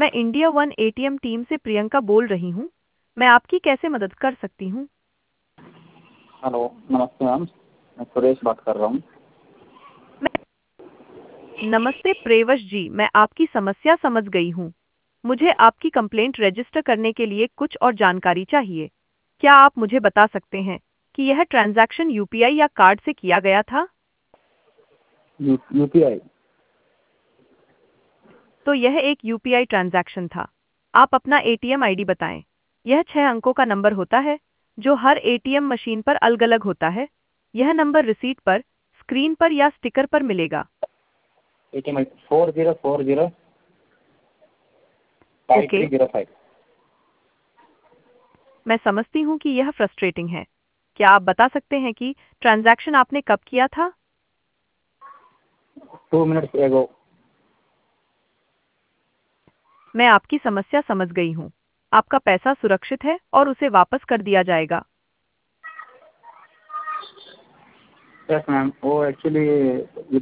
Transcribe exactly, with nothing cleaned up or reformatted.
मैं India one ATM team से प्रियंका बोल रही हूँ। मैं आपकी कैसे मदद कर सकती हूँ? हेलो, नमस्ते मैम। मैं सुरेश बात कर रहा हूँ। नमस्ते प्रेवश जी, मैं आपकी समस्या समझ गई हूँ। मुझे आपकी कंप्लेंट रजिस्टर करने के लिए कुछ और जानकारी चाहिए। क्या आप मुझे बता सकते हैं कि यह ट्रांजैक्शन यूपीआई या कार्ड से किया गया था? U UPI. तो यह एक यूपीआई ट्रांजैक्शन था। आप अपना एटीएम आईडी बताएं। यह छह अंकों का नंबर होता है जो हर एटीएम मशीन पर अलग-अलग होता है। यह नंबर रिसीट पर, स्क्रीन पर या स्टिकर पर मिलेगा। ATM four zero four zero five okay, three zero five. मैं समझती हूँ कि यह फ्रस्ट्रेटिंग है। क्या आप बता सकते हैं कि ट्रांजैक्शन आपने कब किया था? टू मिनट्स एगो। मैं आपकी समस्या समझ गई हूँ। आपका पैसा सुरक्षित है और उसे वापस कर दिया जाएगा। यस मैम, वो एक्चुअली